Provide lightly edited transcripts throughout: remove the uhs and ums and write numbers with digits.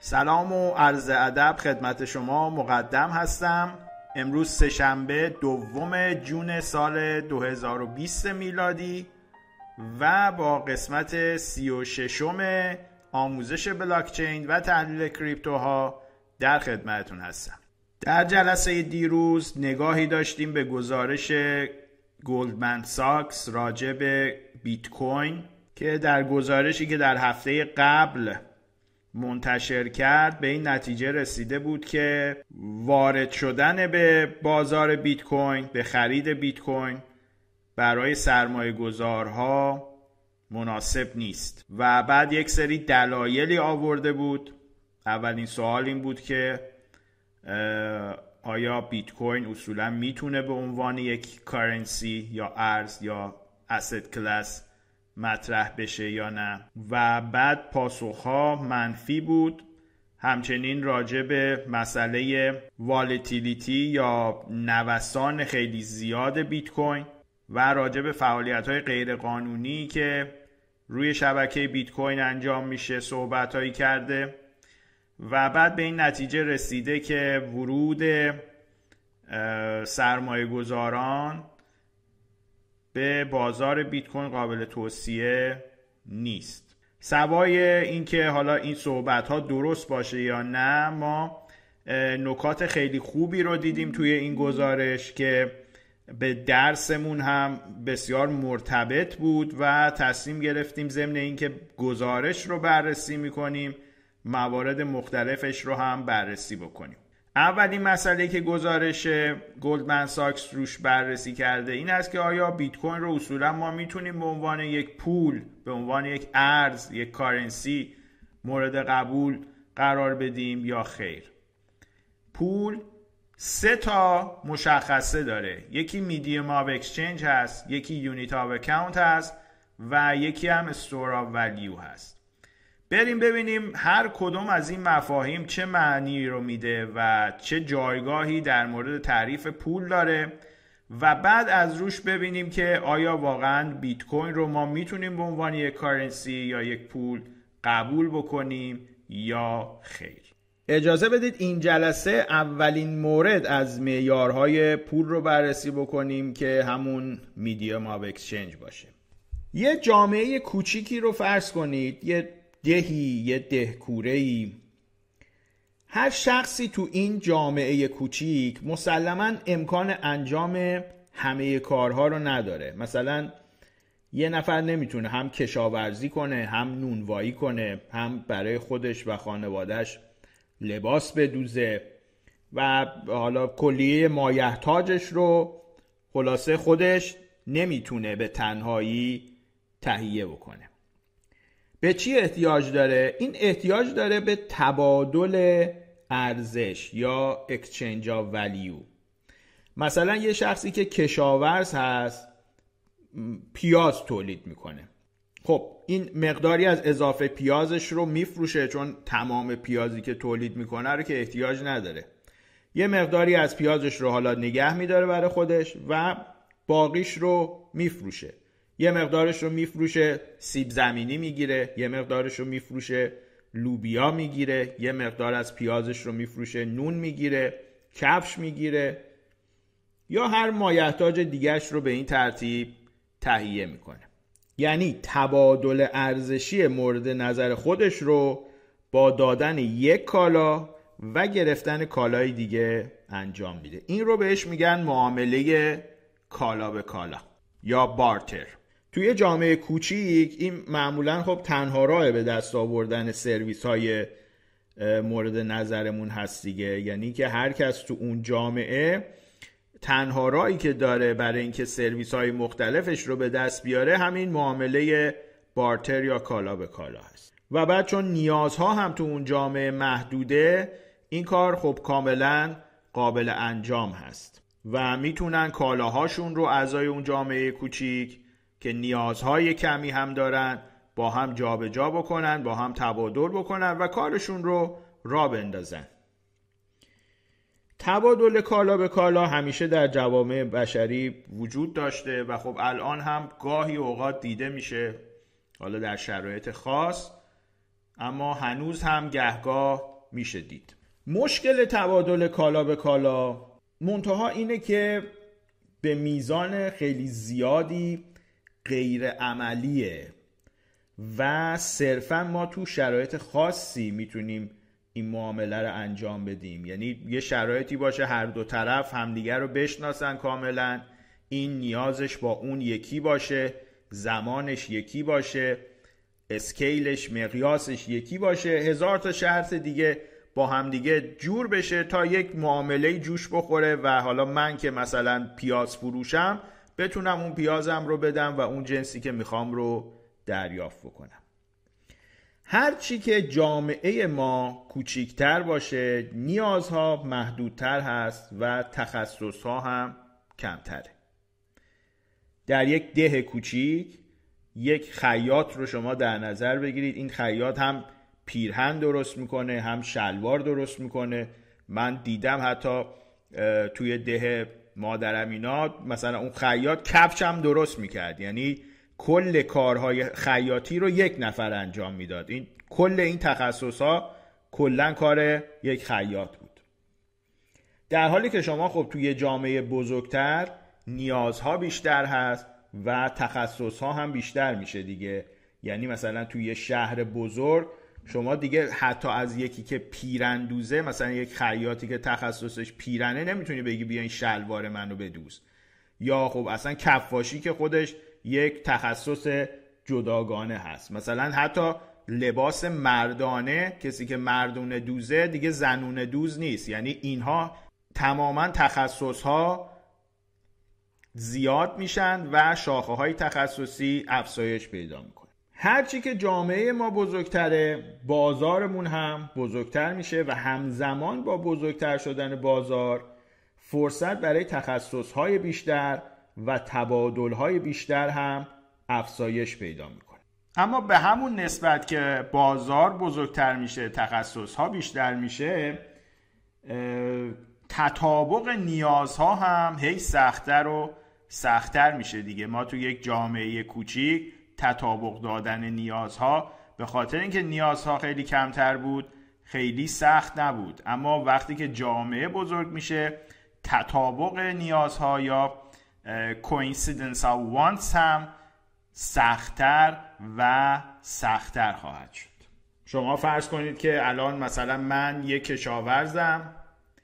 سلام و عرض ادب خدمت شما مقدم هستم. امروز سه‌شنبه 2 جون سال 2020 میلادی و با قسمت 36 آموزش بلاکچین و تحلیل کریپتوها در خدمتتون هستم. در جلسه دیروز نگاهی داشتیم به گزارش گلدمن ساکس راجع به بیت کوین که در گزارشی که در هفته قبل منتشر کرد به این نتیجه رسیده بود که وارد شدن به بازار بیت کوین، به خرید بیت کوین برای سرمایه گذارها مناسب نیست و بعد یک سری دلایلی آورده بود. اولین سوال این بود که آیا بیت کوین اصولا میتونه به عنوان یک کارنسی یا ارز یا asset کلاس مطرح بشه یا نه، و بعد پاسخها منفی بود. همچنین راجع به مسئله والتیلیتی یا نوسان خیلی زیاد بیت کوین و راجع به فعالیت‌های غیر قانونی که روی شبکه بیت کوین انجام میشه صحبت‌هایی کرده و بعد به این نتیجه رسیده که ورود سرمایه گذاران به بازار بیت کوین قابل توصیه نیست. سوای اینکه حالا این صحبت ها درست باشه یا نه، ما نکات خیلی خوبی رو دیدیم توی این گزارش که به درسمون هم بسیار مرتبط بود و تصمیم گرفتیم ضمن اینکه گزارش رو بررسی میکنیم موارد مختلفش رو هم بررسی بکنیم. اولین مسئله که گزارش گلدمن ساکس روش بررسی کرده این است که آیا بیت کوین رو اصولا ما میتونیم به عنوان یک پول، به عنوان یک ارز، یک کارنسی مورد قبول قرار بدیم یا خیر. پول 3 تا مشخصه داره. یکی میدیم آف اکسچنج هست، یکی یونیت آف اکاونت هست و یکی هم استور آف ولیو هست. بریم ببینیم هر کدوم از این مفاهیم چه معنی رو میده و چه جایگاهی در مورد تعریف پول داره و بعد از روش ببینیم که آیا واقعا بیت کوین رو ما میتونیم به عنوان یک کارنسی یا یک پول قبول بکنیم یا خیر. اجازه بدید این جلسه اولین مورد از معیارهای پول رو بررسی بکنیم که همون میدیم آف اکسچنج باشه. یه جامعه کوچیکی رو فرض کنید، یه دهی، یه دهکوره‌ای. هر شخصی تو این جامعه کوچیک مسلماً امکان انجام همه کارها رو نداره. مثلا یه نفر نمیتونه هم کشاورزی کنه، هم نونوایی کنه، هم برای خودش و خانوادهش لباس بدوزه و حالا کلیه مایحتاجش رو خلاصه خودش نمیتونه به تنهایی تهیه بکنه. به چی احتیاج داره؟ این احتیاج داره به تبادل ارزش یا exchange of value. مثلا یه شخصی که کشاورز هست پیاز تولید میکنه. خب این مقداری از اضافه پیازش رو میفروشه چون تمام پیازی که تولید میکنه رو که احتیاج نداره. یه مقداری از پیازش رو حالا نگه میداره برای خودش و باقیش رو میفروشه. یه مقدارش رو میفروشه سیب زمینی میگیره، یه مقدارش رو میفروشه لوبیا میگیره، یه مقدار از پیازش رو میفروشه نون میگیره، کفش میگیره یا هر مایحتاج دیگرش رو به این ترتیب تهیه میکنه. یعنی تبادل ارزشی مورد نظر خودش رو با دادن یک کالا و گرفتن کالای دیگه انجام میده. این رو بهش میگن معامله کالا به کالا یا بارتر. توی جامعه کوچیک این معمولا خب تنها راه به دست آوردن سرویس های مورد نظرمون هست دیگه. یعنی که هر کس تو اون جامعه تنها راهی که داره برای اینکه سرویس های مختلفش رو به دست بیاره همین معامله بارتر یا کالا به کالا هست. و بعد چون نیازها هم تو اون جامعه محدوده، این کار خب کاملا قابل انجام هست و میتونن کالاهاشون رو اعضای اون جامعه کوچیک که نیازهای کمی هم دارن با هم جابجا بکنن، با هم تبادل بکنن و کارشون رو راه بندازن. تبادل کالا به کالا همیشه در جوامع بشری وجود داشته و خب الان هم گاهی اوقات دیده میشه، حالا در شرایط خاص، اما هنوز هم گهگاه میشه دید. مشکل تبادل کالا به کالا منتها اینه که به میزان خیلی زیادی غیر عملیه و صرفا ما تو شرایط خاصی میتونیم این معامله رو انجام بدیم. یعنی یه شرایطی باشه هر دو طرف همدیگر رو بشناسن کاملا، این نیازش با اون یکی باشه، زمانش یکی باشه، اسکیلش مقیاسش یکی باشه، هزار تا شرط دیگه با همدیگه جور بشه تا یک معامله جوش بخوره و حالا من که مثلا پیاز فروشم بتونم اون پیازم رو بدم و اون جنسی که میخوام رو دریافت بکنم. هرچی که جامعه ما کوچیکتر باشه نیازها محدودتر هست و تخصصها هم کمتره. در یک ده کوچیک یک خیاط رو شما در نظر بگیرید، این خیاط هم پیرهن درست میکنه هم شلوار درست میکنه. من دیدم حتی توی ده مادرم اینا مثلا اون خیاط کفش هم درست میکرد، یعنی کل کارهای خیاطی رو یک نفر انجام میداد. این کل این تخصصها کلا کار یک خیاط بود. در حالی که شما خب توی جامعه بزرگتر نیازها بیشتر هست و تخصصها هم بیشتر میشه دیگه. یعنی مثلا توی شهر بزرگ شما دیگه حتی از یکی که پیراندوزه، مثلا یک خیاطی که تخصصش پیرنه، نمیتونی بگی بیا این شلوار منو بدوز. یا خب اصلا کفاشی که خودش یک تخصص جداگانه هست. مثلا حتی لباس مردانه، کسی که مردونه دوزه دیگه زنونه دوز نیست. یعنی اینها تماما تخصصها زیاد میشن و شاخه های تخصصی افزایش پیدا میکنه. هرچی که جامعه ما بزرگتره بازارمون هم بزرگتر میشه و همزمان با بزرگتر شدن بازار فرصت برای تخصصهای بیشتر و تبادلهای بیشتر هم افزایش پیدا میکنه. اما به همون نسبت که بازار بزرگتر میشه، تخصصها بیشتر میشه، تطابق نیازها هم هی سخت‌تر و سخت‌تر میشه دیگه. ما تو یک جامعه کوچیک تطابق دادن نیازها به خاطر اینکه نیازها خیلی کمتر بود خیلی سخت نبود، اما وقتی که جامعه بزرگ میشه تطابق نیازها یا coincidence of wants هم سخت‌تر و سخت‌تر خواهد شد. شما فرض کنید که الان مثلا من یک کشاورزم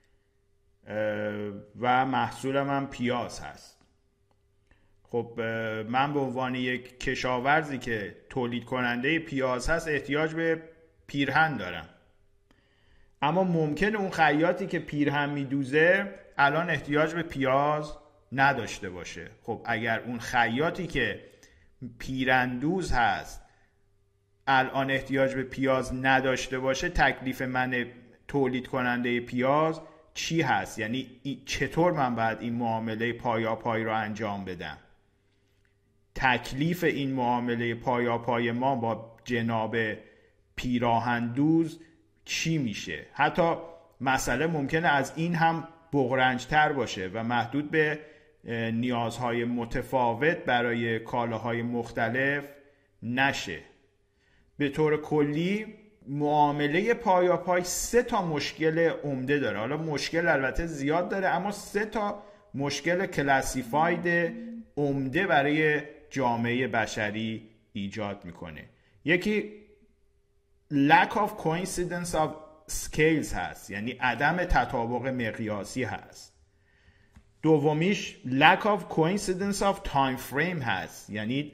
و محصولم هم پیاز هست. خب من به عنوان یک کشاورزی که تولید کننده پیاز هست احتیاج به پیرهن دارم، اما ممکنه اون خیاطی که پیرهن میدوزه الان احتیاج به پیاز نداشته باشه. خب اگر اون خیاطی که پیراندوز هست الان احتیاج به پیاز نداشته باشه، تکلیف من تولید کننده پیاز چی هست؟ یعنی چطور من باید این معامله پایاپای رو انجام بدم؟ تکلیف این معامله پایاپای ما با جناب پیراهندوز چی میشه؟ حتی مسئله ممکنه از این هم بغرنج‌تر باشه و محدود به نیازهای متفاوت برای کالاهای مختلف نشه. به طور کلی معامله پایاپای 3 تا مشکل عمده داره. حالا مشکل البته زیاد داره، اما 3 تا مشکل کلاسیفاید عمده برای جامعه بشری ایجاد میکنه. یکی lack of coincidence of scales هست، یعنی عدم تطابق مقیاسی هست. دومیش lack of coincidence of time frame هست، یعنی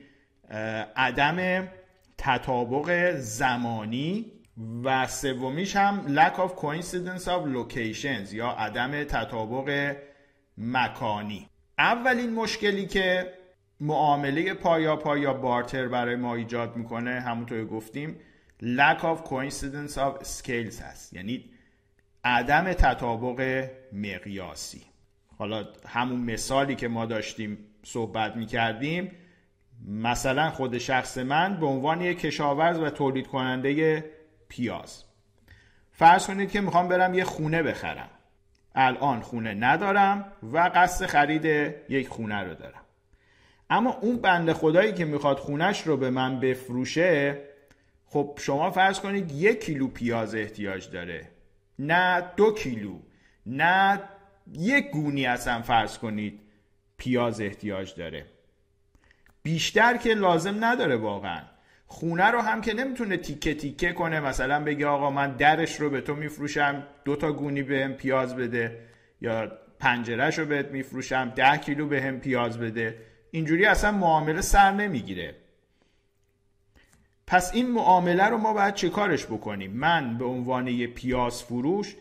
عدم تطابق زمانی. و سومیش هم lack of coincidence of locations یا عدم تطابق مکانی. اولین مشکلی که معامله پایاپای یا بارتر برای ما ایجاد میکنه همونطور گفتیم lack of coincidence of scales هست، یعنی عدم تطابق مقیاسی. حالا همون مثالی که ما داشتیم صحبت میکردیم، مثلا خود شخص من به عنوان یک کشاورز و تولید کننده پیاز، فرض کنید که میخوام برم یه خونه بخرم. الان خونه ندارم و قصد خرید یک خونه رو دارم، اما اون بنده خدایی که میخواد خونش رو به من بفروشه، خب شما فرض کنید 1 کیلو پیاز احتیاج داره نه 2 کیلو، نه 1 گونی اصلا فرض کنید پیاز احتیاج داره. بیشتر که لازم نداره واقعا. خونه رو هم که نمیتونه تیکه تیکه کنه، مثلا بگه آقا من درش رو به تو میفروشم 2 تا گونی بهم پیاز بده، یا پنجرهش رو بهت میفروشم 10 کیلو بهم پیاز بده. اینجوری اصلا معامله سر نمیگیره. پس این معامله رو ما باید چه کارش بکنیم؟ من به عنوان یه پیاز فروش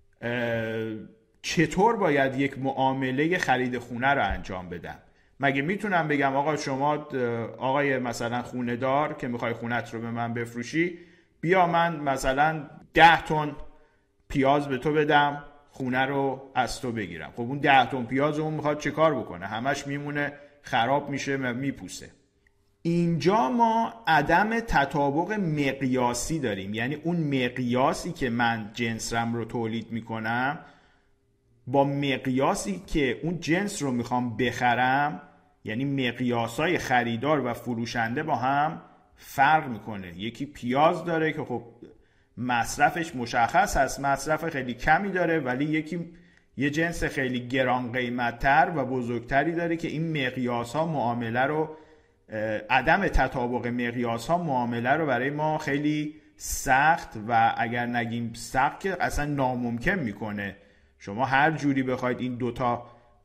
چطور باید یک معامله خرید خونه رو انجام بدم؟ مگه میتونم بگم آقا شما آقای مثلا خونه دار که میخوای خونت رو به من بفروشی، بیا من مثلا 10 تن پیاز به تو بدم خونه رو از تو بگیرم. خب اون 10 تن پیاز رو اون میخواد چه کار بکنه؟ همش میمونه خراب میشه میپوسه. اینجا ما عدم تطابق مقیاسی داریم. یعنی اون مقیاسی که من جنسم رو تولید میکنم با مقیاسی که اون جنس رو میخوام بخرم، یعنی مقیاسای خریدار و فروشنده با هم فرق میکنه. یکی پیاز داره که خب مصرفش مشخص هست، مصرف خیلی کمی داره، ولی یکی یه جنس خیلی گران قیمت‌تر و بزرگتری داره که این مقیاس‌ها معامله رو، عدم تطابق مقیاس‌ها معامله رو برای ما خیلی سخت و اگر نگیم سخت که اصلا ناممکن میکنه. شما هر جوری بخواید این دوتا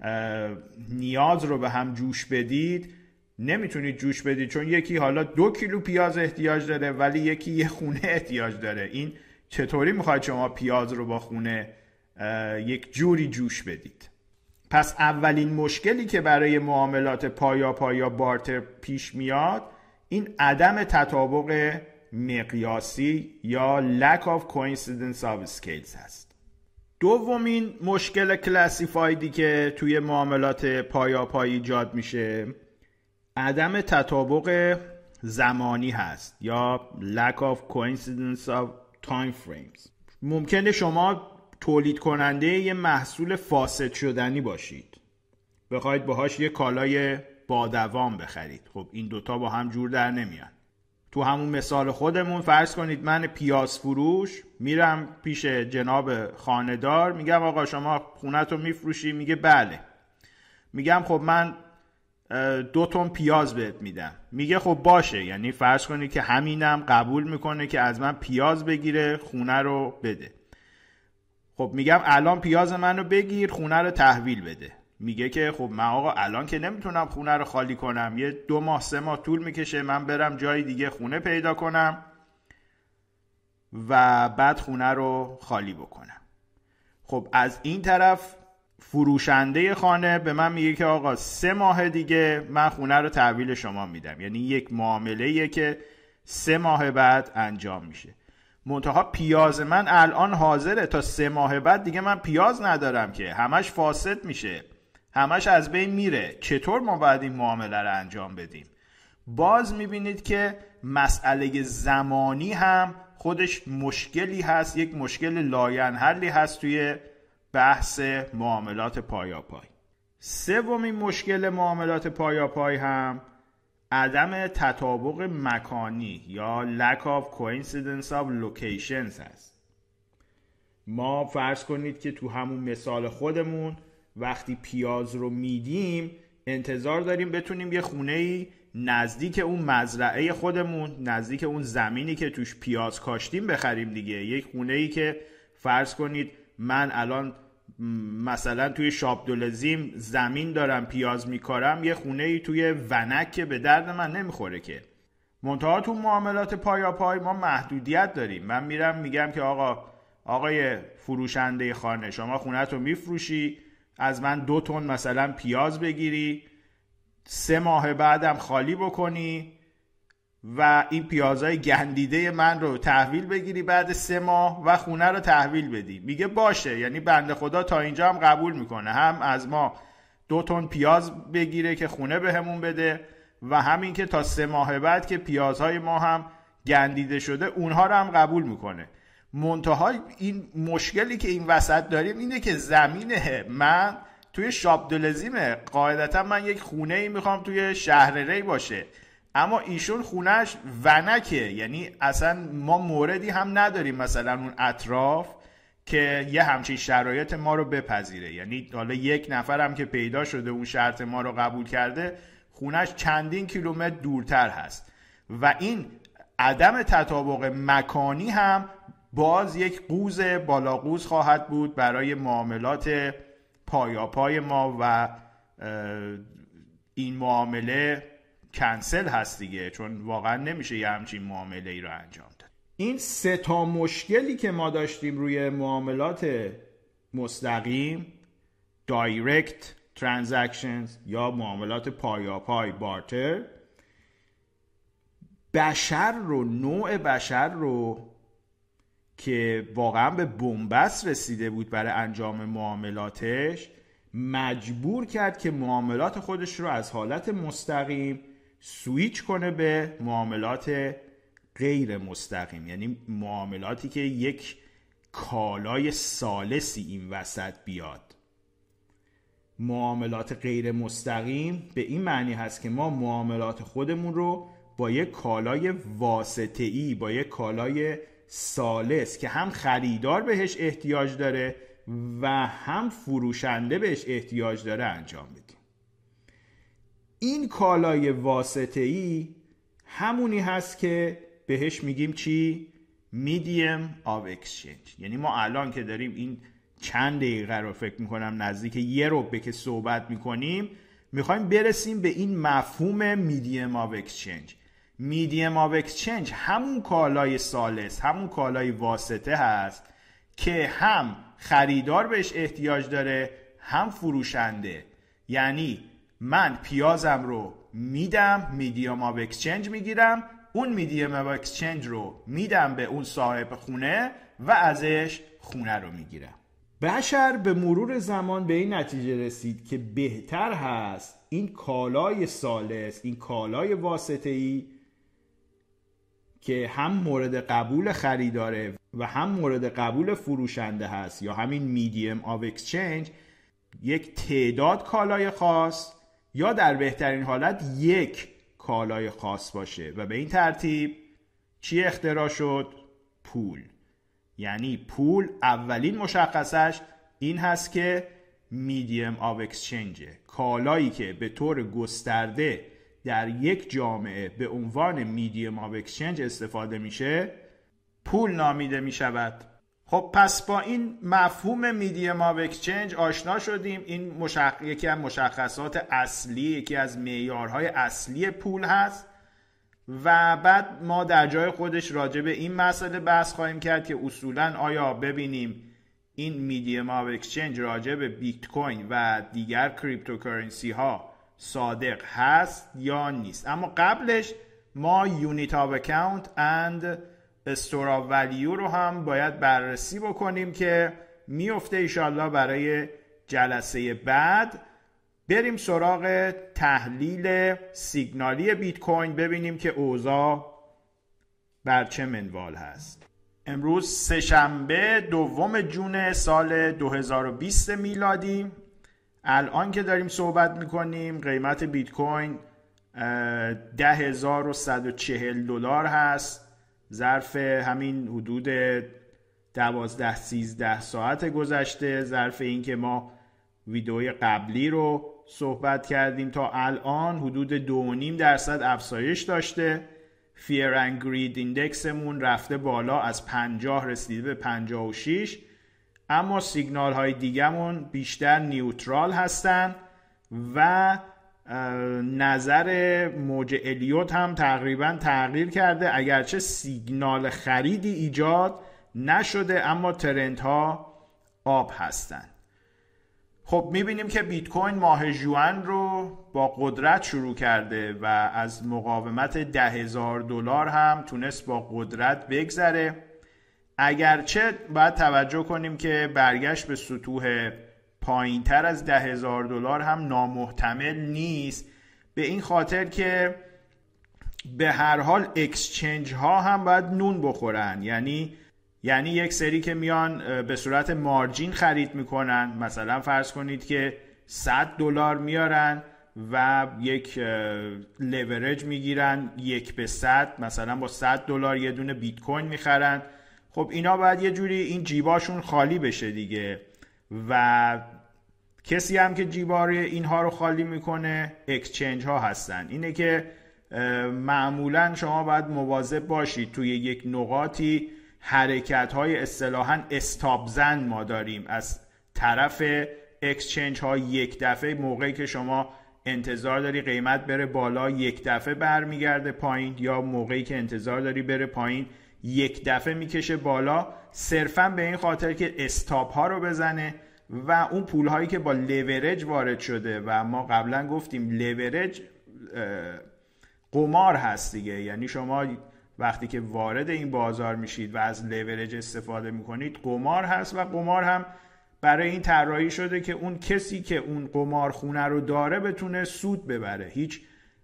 نیاز رو به هم جوش بدید نمیتونید جوش بدید، چون یکی حالا 2 کیلو پیاز احتیاج داره ولی یکی یه خونه احتیاج داره. این چطوری میخواید شما پیاز رو با خونه یک جوری جوش بدید؟ پس اولین مشکلی که برای معاملات پایا یا بارتر پیش میاد این عدم تطابق مقیاسی یا lack of coincidence of scales هست. دومین مشکل کلاسیفایدی که توی معاملات پایا ایجاد میشه عدم تطابق زمانی هست یا lack of coincidence of time frames. ممکنه شما تولید کننده یه محصول فاسد شدنی باشید، بخواید باهاش یه کالای با دوام بخرید. خب این دوتا با هم جور در نمیان. تو همون مثال خودمون فرض کنید من پیاز فروش میرم پیش جناب خانه‌دار، میگم آقا شما خونتو میفروشی؟ میگه بله. میگم خب من 2 تن پیاز بهت میدم. میگه خب باشه، یعنی فرض کنید که همینم قبول میکنه که از من پیاز بگیره خونه رو بده. خب میگم الان پیاز منو بگیر خونه رو تحویل بده. میگه که خب من آقا الان که نمیتونم خونه رو خالی کنم، یه 2 ماه 3 ماه طول میکشه من برم جای دیگه خونه پیدا کنم و بعد خونه رو خالی بکنم. خب از این طرف فروشنده خانه به من میگه که آقا 3 ماه دیگه من خونه رو تحویل شما میدم. یعنی یک معامله‌ایه که 3 ماه بعد انجام میشه. منتها پیاز من الان حاضره، تا 3 ماه بعد دیگه من پیاز ندارم که، همش فاسد میشه، همش از بین میره. چطور ما باید این معامله رو انجام بدیم؟ باز میبینید که مسئله زمانی هم خودش مشکلی هست، یک مشکل لاینحلی هست توی بحث معاملات پایاپای. سومین مشکل معاملات پایاپای هم عدم تطابق مکانی یا lack of coincidence of locations هست. ما فرض کنید که تو همون مثال خودمون وقتی پیاز رو میدیم انتظار داریم بتونیم یه خونه‌ای نزدیک اون مزرعه خودمون، نزدیک اون زمینی که توش پیاز کاشتیم بخریم دیگه. یک خونه‌ای که فرض کنید من الان مثلا توی شابدولزیم زمین دارم پیاز میکارم، یه خونه‌ای توی ونک که به درد من نمیخوره که. منتها تو معاملات پایاپای ما محدودیت داریم. من میرم میگم که آقای فروشنده خانه شما خونت رو میفروشی، از من 2 تن مثلا پیاز بگیری، 3 ماه بعدم خالی بکنی و این پیازهای گندیده من رو تحویل بگیری بعد 3 ماه و خونه رو تحویل بدی. میگه باشه، یعنی بنده خدا تا اینجا هم قبول میکنه، هم از ما 2 تن پیاز بگیره که خونه بهمون بده و همین که تا 3 ماه بعد که پیازهای ما هم گندیده شده اونها رو هم قبول میکنه. منتها این مشکلی که این وسط داریم اینه که زمینه من توی شابدولزیمه. قاعدتا من یک خونه ای میخوام توی شهر ری باشه، اما ایشون خونهش ونکه، یعنی اصلا ما موردی هم نداریم مثلا اون اطراف که یه همچین شرایط ما رو بپذیره. یعنی حالا یک نفرم که پیدا شده اون شرط ما رو قبول کرده، خونش چندین کیلومتر دورتر هست و این عدم تطابق مکانی هم باز یک قوز بالاقوز خواهد بود برای معاملات پایاپای ما و این معامله کنسل هست دیگه، چون واقعا نمیشه یه همچین معامله ای رو انجام داد. این 3 تا مشکلی که ما داشتیم روی معاملات مستقیم، دایرکت ترانزکشنز یا معاملات پایاپای بارتر، نوع بشر رو که واقعا به بنبست رسیده بود برای انجام معاملاتش مجبور کرد که معاملات خودش رو از حالت مستقیم سویچ کنه به معاملات غیر مستقیم، یعنی معاملاتی که یک کالای ثالثی این وسط بیاد. معاملات غیر مستقیم به این معنی هست که ما معاملات خودمون رو با یک کالای واسطه‌ای، با یک کالای ثالث که هم خریدار بهش احتیاج داره و هم فروشنده بهش احتیاج داره انجام بدیم. این کالای واسطه‌ای همونی هست که بهش میگیم چی؟ medium of exchange. یعنی ما الان که داریم این چند دقیقه رو فکر میکنم نزدیک 1 ربع که صحبت میکنیم، میخوایم برسیم به این مفهوم medium of exchange. medium of exchange همون کالای ثالث، همون کالای واسطه هست که هم خریدار بهش احتیاج داره هم فروشنده. یعنی من پیازم رو میدم، medium of exchange میگیرم، اون medium of exchange رو میدم به اون صاحب خونه و ازش خونه رو میگیرم. بشر به مرور زمان به این نتیجه رسید که بهتر هست این کالای ثالث، این کالای واسطه‌ای که هم مورد قبول خریداره و هم مورد قبول فروشنده هست یا همین medium of exchange، یک تعداد کالای خاص یا در بهترین حالت یک کالای خاص باشه و به این ترتیب چی اختراع شد؟ پول. یعنی پول اولین مشخصش این هست که medium of exchange، کالایی که به طور گسترده در یک جامعه به عنوان medium of exchange استفاده میشه پول نامیده میشود. خب پس با این مفهوم medium of exchange آشنا شدیم. این یکی از مشخصات اصلی، یکی از معیارهای اصلی پول هست و بعد ما در جای خودش راجع به این مسئله بحث خواهیم کرد که اصولاً آیا ببینیم این medium of exchange راجع به بیت کوین و دیگر کریپتوکارنسی ها صادق هست یا نیست. اما قبلش ما unit of account and store of value رو هم باید بررسی بکنیم که میفته ایشالله برای جلسه بعد. بریم سراغ تحلیل سیگنالی بیت کوین، ببینیم که اوضاع بر چه منوال هست. امروز سه‌شنبه 2 جون سال 2020 میلادی. الان که داریم صحبت میکنیم قیمت بیت کوین $10,140 هست. ظرف همین حدود 12-13 ساعت گذشته، ظرف این که ما ویدئوی قبلی رو صحبت کردیم تا الان حدود 2.5% افزایش داشته. Fear and Greed ایندکسمون رفته بالا، از 50 رسیده به 56، اما سیگنال های دیگه‌مون بیشتر نیوترال هستن و نظر موج الیوت هم تقریبا تغییر کرده، اگرچه سیگنال خریدی ایجاد نشده اما ترندها آب هستن. خب میبینیم که بیت کوین ماه ژوئن رو با قدرت شروع کرده و از مقاومت $10,000 هم تونست با قدرت بگذره، اگرچه باید توجه کنیم که برگشت به سطوح پایین تر از $10,000 هم نامحتمل نیست، به این خاطر که به هر حال اکسچنج ها هم باید نون بخورن. یعنی یک سری که میان به صورت مارجین خرید میکنن، مثلا فرض کنید که $100 میارن و یک لورج میگیرن 1 به 100، مثلا با $100 یه دونه بیت کوین میخرن. خب اینا باید یه جوری این جیباشون خالی بشه دیگه، و کسی هم که جیبای اینها رو خالی میکنه اکسچنج ها هستن. اینه که معمولا شما باید مواظب باشید توی یک نقاطی حرکت های اصطلاحاً استاپ زن ما داریم از طرف اکسچنج ها. یک دفعه موقعی که شما انتظار داری قیمت بره بالا یک دفعه برمیگرده پایین، یا موقعی که انتظار داری بره پایین یک دفعه میکشه بالا، صرفاً به این خاطر که استاپ ها رو بزنه و اون پول هایی که با لیورج وارد شده، و ما قبلا گفتیم لیورج قمار هست دیگه، یعنی شما وقتی که وارد این بازار میشید و از لیورج استفاده میکنید قمار هست، و قمار هم برای این طراحی شده که اون کسی که اون قمارخونه رو داره بتونه سود ببره. هیچ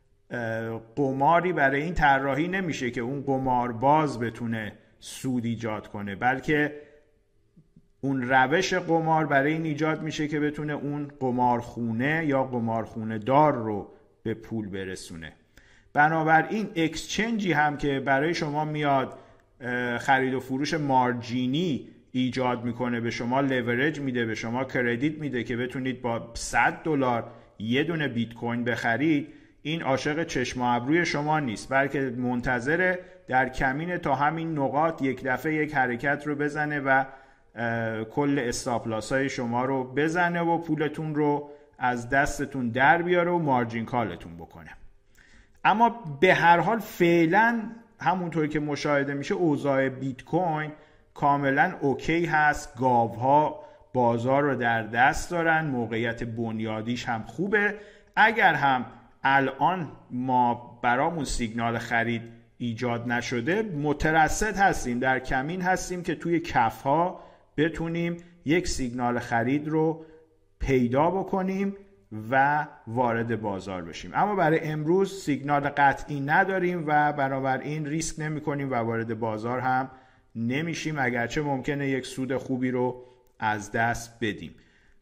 قماری برای این طراحی نمیشه که اون قمارباز بتونه سود ایجاد کنه، بلکه اون روش قمار برای این ایجاد میشه که بتونه اون قمارخونه یا قمارخونه دار رو به پول برسونه. بنابراین اکسچنجی هم که برای شما میاد خرید و فروش مارجینی ایجاد میکنه، به شما لیورج میده، به شما کردیت میده که بتونید با $100 یه دونه بیت کوین بخرید، این عاشق چشم و ابروی شما نیست، بلکه منتظره در کمین تا همین نقاط یک دفعه یک حرکت رو بزنه و کل استاپلاس های شما رو بزنه و پولتون رو از دستتون در بیاره و مارجین کالتون بکنه. اما به هر حال فعلا همونطور که مشاهده میشه اوضاع بیت کوین کاملا اوکی هست، گاوها بازار رو در دست دارن، موقعیت بنیادیش هم خوبه. اگر هم الان ما برامون سیگنال خرید ایجاد نشده، مترصد هستیم، در کمین هستیم که توی کفها بتونیم یک سیگنال خرید رو پیدا بکنیم و وارد بازار بشیم. اما برای امروز سیگنال قطعی نداریم و بنابراین ریسک نمی کنیم و وارد بازار هم نمیشیم، اگرچه ممکنه یک سود خوبی رو از دست بدیم.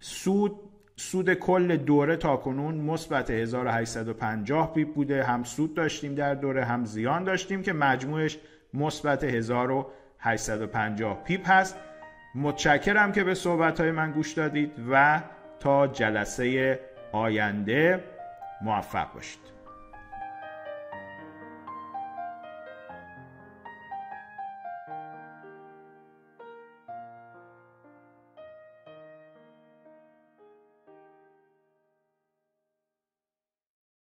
سود کل دوره تاکنون مثبت 1850 پیپ بوده، هم سود داشتیم در دوره هم زیان داشتیم که مجموعش مثبت 1850 پیپ هست. متشکرم که به صحبت‌های من گوش دادید و تا جلسه آینده موفق باشید.